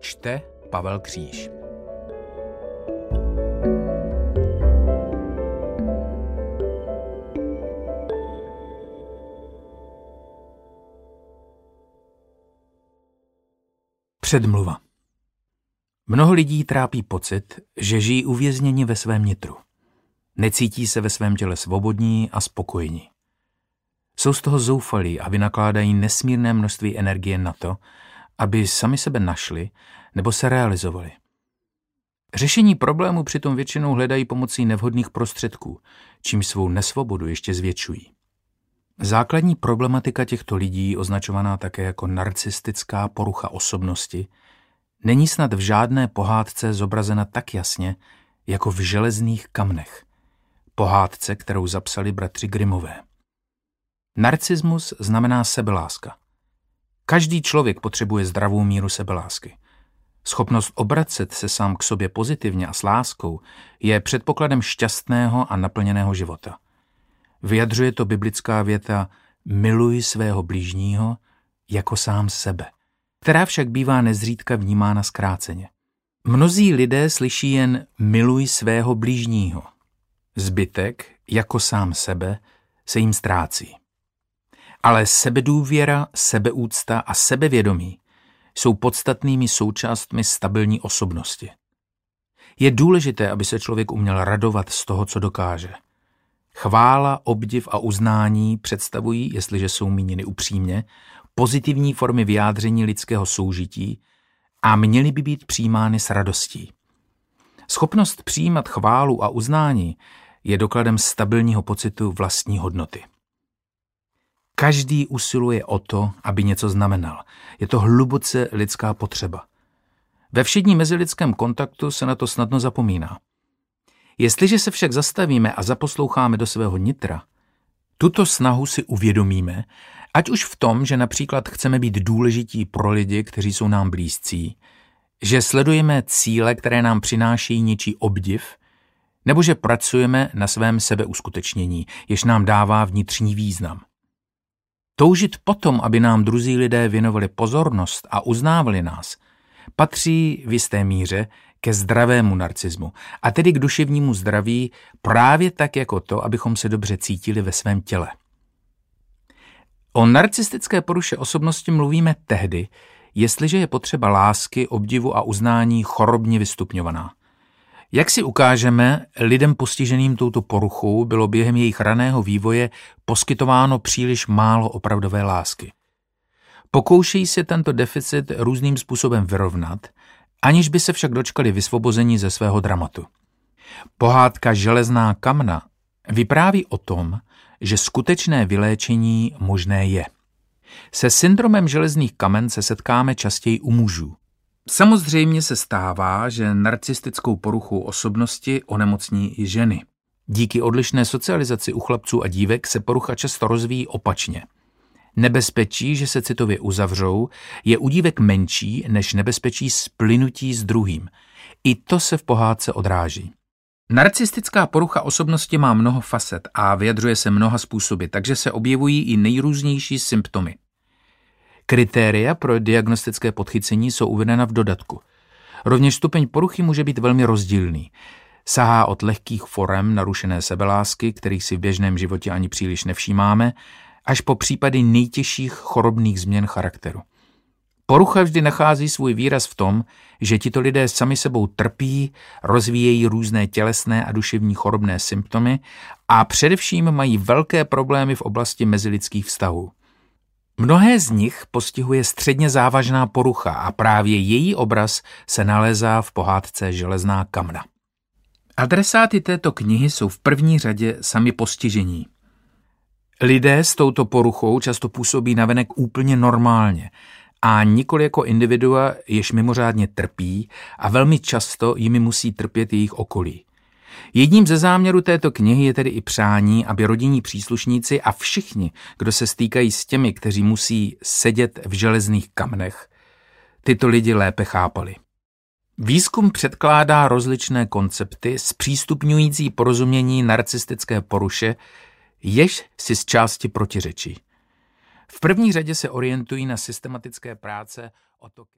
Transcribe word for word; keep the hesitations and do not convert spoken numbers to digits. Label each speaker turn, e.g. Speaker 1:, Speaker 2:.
Speaker 1: Čte Pavel Kříž. Předmluva. Mnoho lidí trápí pocit, že žijí uvězněni ve svém nitru. Necítí se ve svém těle svobodní a spokojení. Jsou z toho zoufalí a vynakládají nesmírné množství energie na to, aby sami sebe našli nebo se realizovali. Řešení problému přitom většinou hledají pomocí nevhodných prostředků, čím svou nesvobodu ještě zvětšují. Základní problematika těchto lidí, označovaná také jako narcistická porucha osobnosti, není snad v žádné pohádce zobrazena tak jasně, jako v Železných kamnech, pohádce, kterou zapsali bratři Grimmové. Narcismus znamená sebeláska. Každý člověk potřebuje zdravou míru sebelásky. Schopnost obracet se sám k sobě pozitivně a s láskou je předpokladem šťastného a naplněného života. Vyjadřuje to biblická věta miluj svého bližního jako sám sebe, která však bývá nezřídka vnímána zkráceně. Mnozí lidé slyší jen miluj svého bližního. Zbytek, jako sám sebe, se jim ztrácí. Ale sebedůvěra, sebeúcta a sebevědomí jsou podstatnými součástmi stabilní osobnosti. Je důležité, aby se člověk uměl radovat z toho, co dokáže. Chvála, obdiv a uznání představují, jestliže jsou míněny upřímně, pozitivní formy vyjádření lidského soužití a měly by být přijímány s radostí. Schopnost přijímat chválu a uznání je dokladem stabilního pocitu vlastní hodnoty. Každý usiluje o to, aby něco znamenal. Je to hluboce lidská potřeba. Ve všedním mezilidském kontaktu se na to snadno zapomíná. Jestliže se však zastavíme a zaposloucháme do svého nitra, tuto snahu si uvědomíme, ať už v tom, že například chceme být důležití pro lidi, kteří jsou nám blízcí, že sledujeme cíle, které nám přináší něčí obdiv, nebo že pracujeme na svém sebeuskutečnění, jež nám dává vnitřní význam. Toužit potom, aby nám druzí lidé věnovali pozornost a uznávali nás, patří v jisté míře ke zdravému narcismu, a tedy k duševnímu zdraví právě tak jako to, abychom se dobře cítili ve svém těle. O narcistické poruše osobnosti mluvíme tehdy, jestliže je potřeba lásky, obdivu a uznání chorobně vystupňovaná. Jak si ukážeme, lidem postiženým touto poruchou bylo během jejich raného vývoje poskytováno příliš málo opravdové lásky. Pokoušejí se tento deficit různým způsobem vyrovnat, aniž by se však dočkali vysvobození ze svého dramatu. Pohádka Železná kamna vypráví o tom, že skutečné vyléčení možné je. Se syndromem železných kamen se setkáme častěji u mužů. Samozřejmě se stává, že narcistickou poruchou osobnosti onemocní i ženy. Díky odlišné socializaci u chlapců a dívek se porucha často rozvíjí opačně. Nebezpečí, že se citově uzavřou, je u dívek menší než nebezpečí splynutí s druhým. I to se v pohádce odráží. Narcistická porucha osobnosti má mnoho facet a vyjadřuje se mnoha způsoby, takže se objevují i nejrůznější symptomy. Kritéria pro diagnostické podchycení jsou uvedena v dodatku. Rovněž stupeň poruchy může být velmi rozdílný. Sahá od lehkých forem narušené sebelásky, kterých si v běžném životě ani příliš nevšímáme, až po případy nejtěžších chorobných změn charakteru. Porucha vždy nachází svůj výraz v tom, že tito lidé sami sebou trpí, rozvíjejí různé tělesné a duševní chorobné symptomy a především mají velké problémy v oblasti mezilidských vztahů. Mnohé z nich postihuje středně závažná porucha a právě její obraz se nalézá v pohádce Železná kamna. Adresáty této knihy jsou v první řadě sami postižení. Lidé s touto poruchou často působí navenek úplně normálně a nikoli jako individua, jež mimořádně trpí a velmi často jimi musí trpět jejich okolí. Jedním ze záměrů této knihy je tedy i přání, aby rodinní příslušníci a všichni, kdo se stýkají s těmi, kteří musí sedět v železných kamnech, tyto lidi lépe chápali. Výzkum předkládá rozličné koncepty zpřístupňující porozumění narcistické poruše, jež si z části protiřečí. V první řadě se orientují na systematické práce o to,